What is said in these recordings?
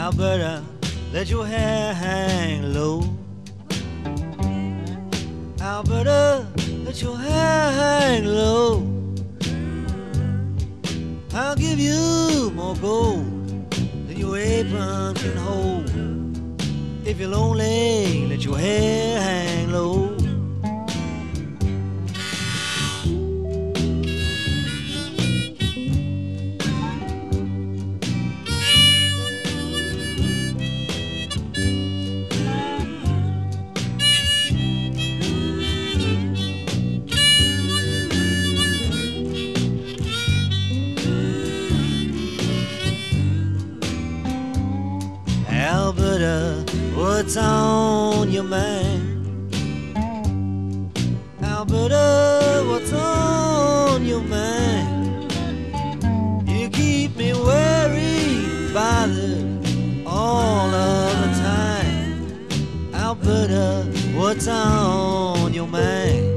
Alberta, let your hair hang low. Alberta, let your hair hang low. I'll give you more gold than your apron can hold. If you're lonely, let your hair hang low. Alberta, what's on your mind? Alberta, what's on your mind? You keep me worried, bothered all of the time. Alberta, what's on your mind?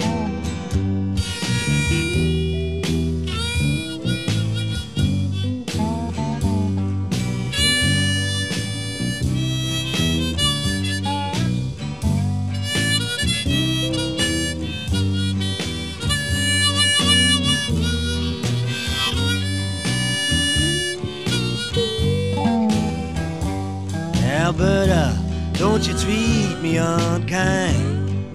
Alberta, don't you treat me unkind.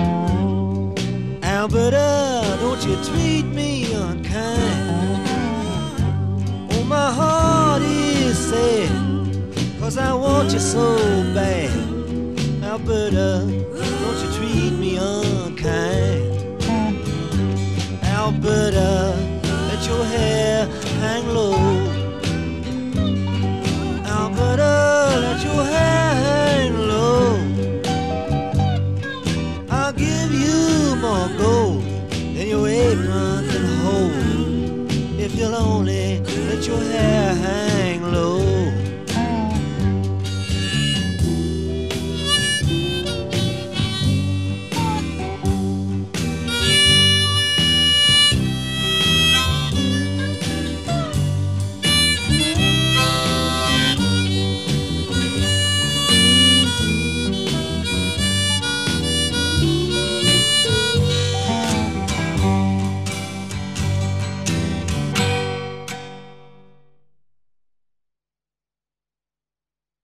Alberta, don't you treat me unkind. Oh, my heart is sad, 'cause I want you so bad. Alberta, don't you treat me unkind. Alberta, let your hair hang low.